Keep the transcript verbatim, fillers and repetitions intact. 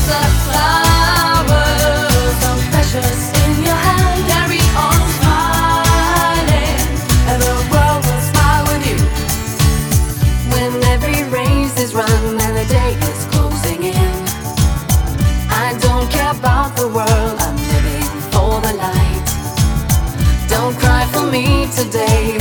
of flowers, so precious in your hand. Carry on smiling, and the world will smile with you. When every race is run and the day is closing in, I don't care about the world, I'm living for the light. Don't cry for me today,